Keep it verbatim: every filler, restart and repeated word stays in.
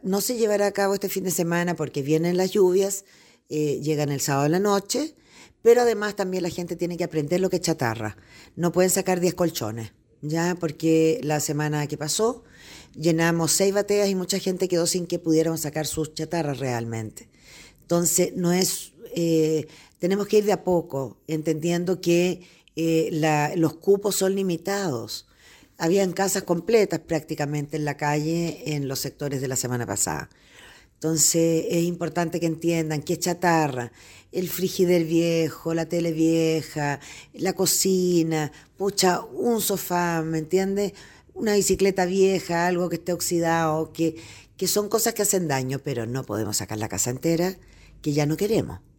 no se llevará a cabo este fin de semana porque vienen las lluvias, eh, llegan el sábado en la noche, pero además también la gente tiene que aprender lo que es chatarra. No pueden sacar diez colchones, ¿ya? Porque la semana que pasó llenamos seis bateas y mucha gente quedó sin que pudiéramos sacar sus chatarras realmente. Entonces, no es, eh, tenemos que ir de a poco, entendiendo que eh, la- los cupos son limitados. Habían casas completas prácticamente en la calle en los sectores de la semana pasada. Entonces es importante que entiendan que es chatarra, el frigider viejo, la tele vieja, la cocina, pucha, un sofá, ¿me entiendes? Una bicicleta vieja, algo que esté oxidado, que, que son cosas que hacen daño, pero no podemos sacar la casa entera, que ya no queremos.